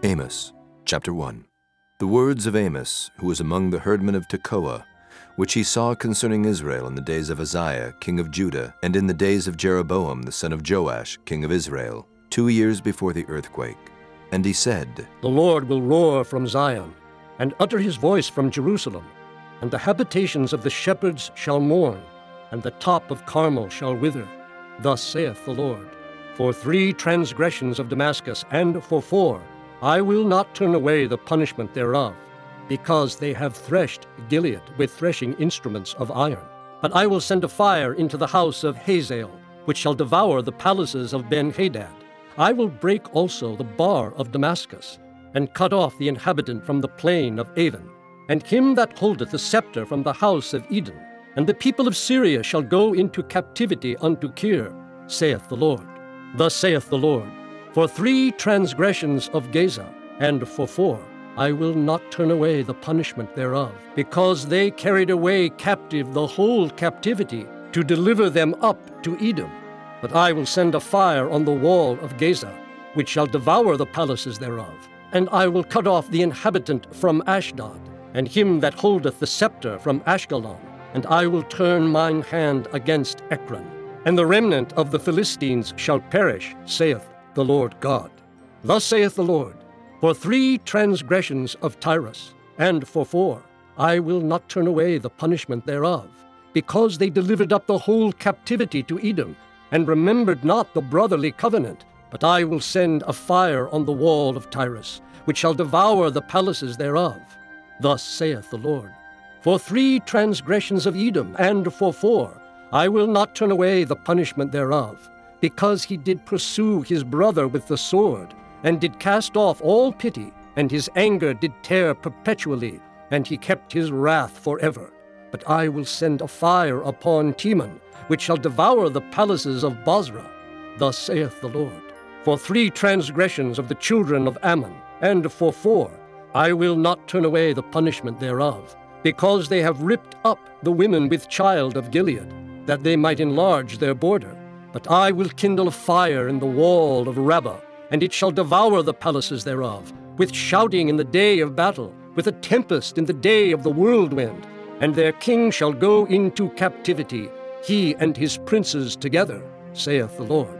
Amos, chapter 1. The words of Amos, who was among the herdmen of Tekoa, which he saw concerning Israel in the days of Uzziah, king of Judah, and in the days of Jeroboam, the son of Joash, king of Israel, 2 years before the earthquake. And he said, The Lord will roar from Zion, and utter his voice from Jerusalem, and the habitations of the shepherds shall mourn, and the top of Carmel shall wither. Thus saith the Lord, For 3 transgressions of Damascus, and for 4, I will not turn away the punishment thereof, because they have threshed Gilead with threshing instruments of iron. But I will send a fire into the house of Hazael, which shall devour the palaces of Ben-Hadad. I will break also the bar of Damascus, and cut off the inhabitant from the plain of Aven, and him that holdeth the scepter from the house of Eden. And the people of Syria shall go into captivity unto Kir, saith the Lord. Thus saith the Lord, For 3 transgressions of Gaza, and for 4, I will not turn away the punishment thereof, because they carried away captive the whole captivity, to deliver them up to Edom. But I will send a fire on the wall of Gaza, which shall devour the palaces thereof. And I will cut off the inhabitant from Ashdod, and him that holdeth the scepter from Ashkelon. And I will turn mine hand against Ekron. And the remnant of the Philistines shall perish, saith the Lord God. Thus saith the Lord, For 3 transgressions of Tyrus, and for 4, I will not turn away the punishment thereof, because they delivered up the whole captivity to Edom, and remembered not the brotherly covenant. But I will send a fire on the wall of Tyrus, which shall devour the palaces thereof. Thus saith the Lord, For 3 transgressions of Edom, and for 4, I will not turn away the punishment thereof, because he did pursue his brother with the sword, and did cast off all pity, and his anger did tear perpetually, and he kept his wrath forever. But I will send a fire upon Teman, which shall devour the palaces of Bozrah. Thus saith the Lord, For 3 transgressions of the children of Ammon, and for 4, I will not turn away the punishment thereof, because they have ripped up the women with child of Gilead, that they might enlarge their border. But I will kindle a fire in the wall of Rabbah, and it shall devour the palaces thereof, with shouting in the day of battle, with a tempest in the day of the whirlwind. And their king shall go into captivity, he and his princes together, saith the Lord.